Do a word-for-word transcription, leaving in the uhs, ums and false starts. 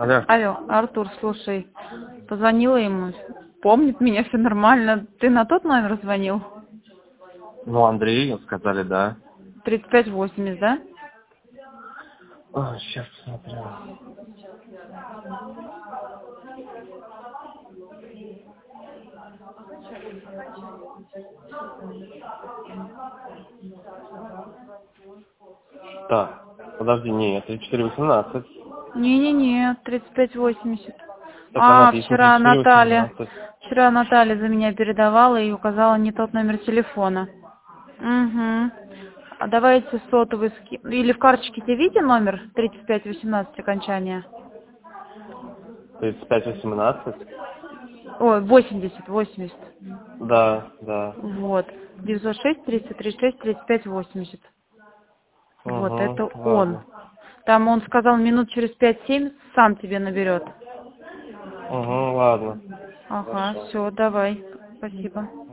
Алло. Алло, Артур, слушай, позвонила ему, помнит меня, все нормально. Ты на тот номер звонил? Ну, Андрей, сказали, да. тридцать пять восемьдесят, да? А, сейчас посмотрю. Так, подожди, не, тридцать четыре восемнадцать. Не-не-не, тридцать пять восемьдесят. Так она А, отлично, вчера тридцать четыре Наталья, восемнадцать. вчера Наталья за меня передавала и указала не тот номер телефона. Угу. А давайте сотовый ски... Или в карточке тебе видите номер тридцать пять восемнадцать окончания? тридцать пять восемнадцать? Ой, восемьдесят, восемьдесят. Да, да. Вот. девятьсот шесть триста тридцать шесть тридцать пять восемьдесят. Вот, Угу, это он. ладно. Там он сказал, минут через пять-семь сам тебе наберет. Угу, ладно. Ага, Хорошо. все, давай. Спасибо.